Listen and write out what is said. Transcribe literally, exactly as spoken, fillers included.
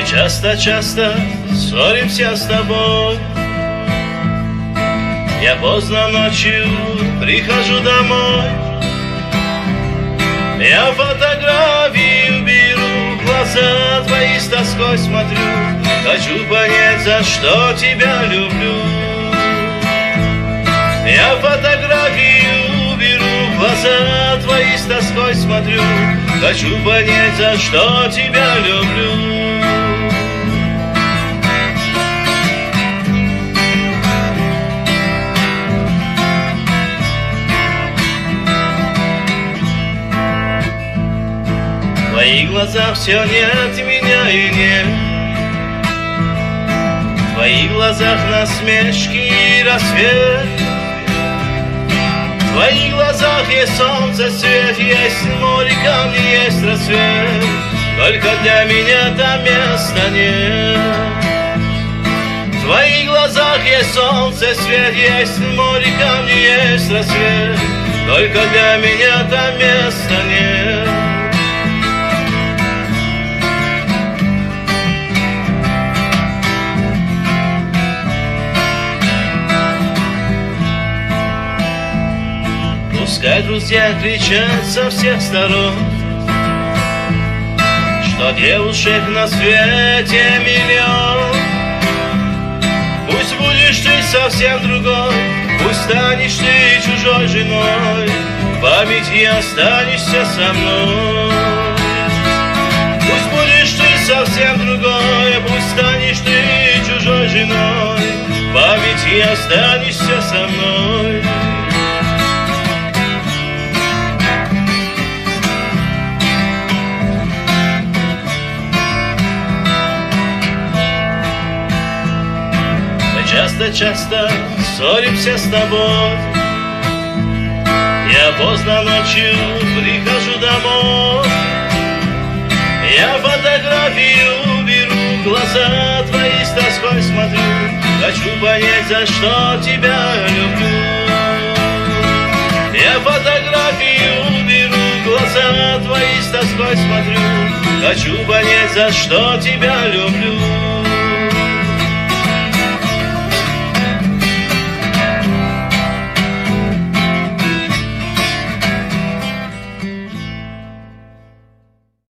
Часто-часто ссоримся с тобой. Я поздно ночью прихожу домой. Я фотографию беру, глаза твои с тоской смотрю. Хочу понять, за что тебя люблю. Я фотографию беру, глаза твои с тоской смотрю. Хочу понять, за что тебя люблю. В твоих глазах все нет меня и нет. В твоих глазах насмешки и рассвет. В твоих глазах есть солнце, свет, есть море, камни, есть рассвет. Только для меня там места нет. В твоих глазах есть солнце, свет, есть море, камни, есть рассвет. Только для меня там места нет. Пускай друзья кричат со всех сторон, что девушек на свете миллион. Пусть будешь ты совсем другой, пусть станешь ты чужой женой, в памяти останешься со мной. Пусть будешь ты совсем другой, пусть станешь ты чужой женой, в памяти останешься со мной. Часто-часто ссоримся с тобой. Я поздно ночью прихожу домой. Я фотографию беру, глаза твои с тоской смотрю. Хочу понять, за что тебя люблю. Я фотографию беру, глаза твои с тоской смотрю. Хочу понять, за что тебя люблю.